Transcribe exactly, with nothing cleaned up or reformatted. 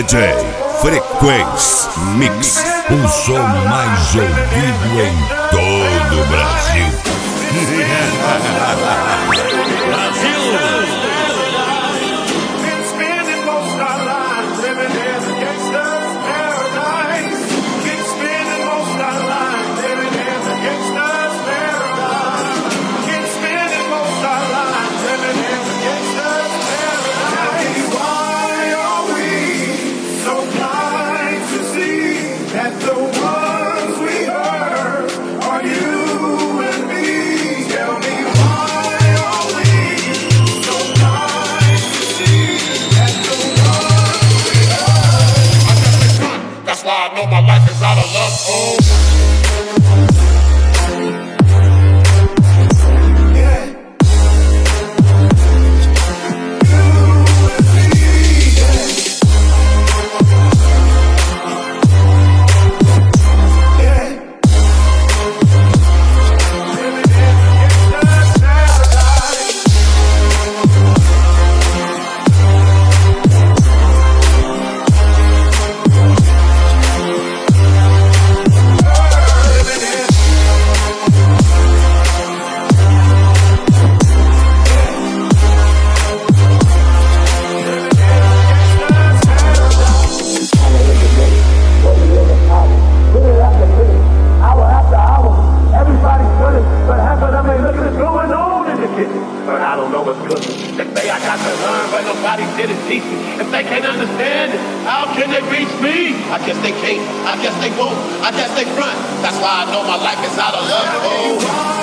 D J Frequência Mix, o som mais ouvido em todo o Brasil. Brasil! I know my life is out of love, oh. But I don't know what's good. They say I got to learn, but nobody did it teach me. If they can't understand it, how can they reach me? I guess they can't, I guess they won't, I guess they front. That's why I know my life is out of love. Oh.